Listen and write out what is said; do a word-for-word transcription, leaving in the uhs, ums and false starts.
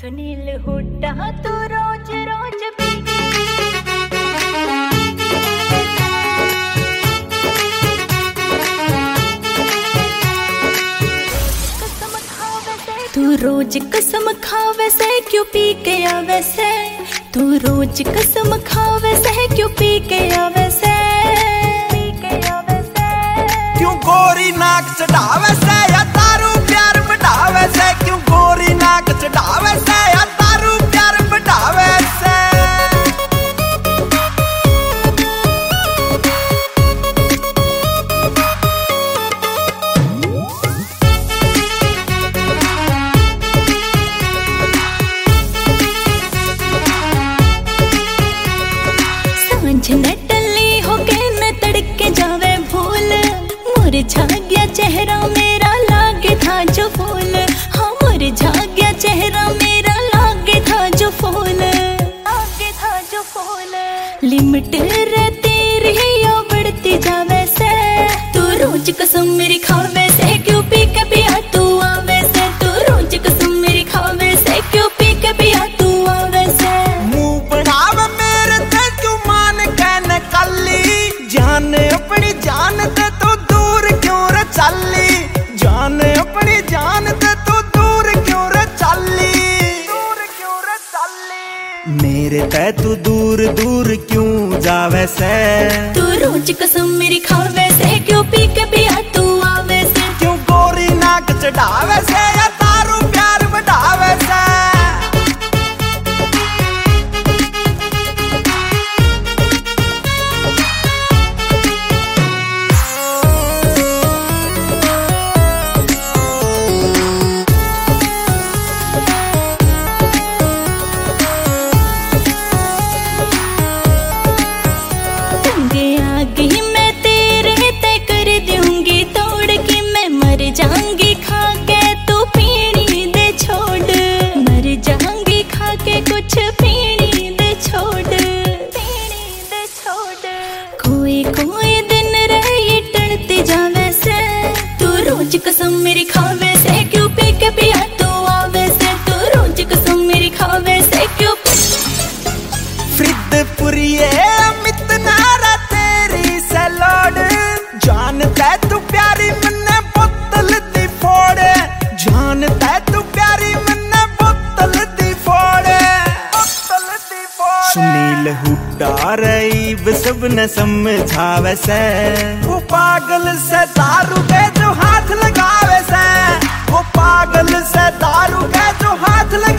सुनील हुड्डा तू रोज रोज तू रोज कसम खावे से क्यों पी के आवे से, तू रोज कसम खावे से क्यों पी के आवे से, क्यों गोरी नाक चढ़ावे से या दारू प्यार बढ़ावे से, क्यों गोरी नाक चढ़ावे से या दारू प्यार बढ़ावे से। सांझ न टली हो के न तड़के जावे भूल, मुरझा गया चेहरा मेरा लागे था जो फूल, हाँ मुरझा गया चेहरा मेरा लागे था जो फूल, लागे था जो फूल। लिमिट रहती रही या बढ़ती जावे से, तू रोज कसम मेरी खावे से क्यों पी के पिया तू आवे से, तू रोज कसम मेरी खावे से क्यों पी के पिया तू आवे से। मुंह बढ़ावे मेरे ते क्यों मान के न कली, जान अपनी जान ते तू दूर क्यों रे चली, जान अपनी जान ते तू दूर क्यों रे चली, दूर क्यों रे चली। मेरे ते तू दूर दूर क्यों जावे से, तू रोज कसम मेरी खावे से क्यों पी के पिया तू आवे से, क्यों गोरी नाक चढ़ावे से या दारू प्यार बढ़ावे से। आगे मैं तेरे तय कर दूंगी तोड़ के, मैं मर जाऊंगी खा के तू पीनी दे छोड़, मर जाऊंगी खा के कुछ पीनी दे छोड़, पीनी दे छोड़। कोई कोई दिन रहे टलते जावे से, तू रोज कसम मेरी खावे से क्यों पी के पिया तू आवे से, तू रोज कसम मेरी खावे से क्यों। फ्रिदपुरिये अमित नारा तेरी सैलड, जानता है तू प्यारी मन्ने बोतल दी फोड़े, जानता है तू प्यारी मन्ने बोतल दी फोड़े, बोतल दी फोड़े। सुनील हुड्डा रईब सब न समझावे से, वो पागल से दारू के जो हाथ लगावे से, वो पागल से दारू के जो हाथ लगा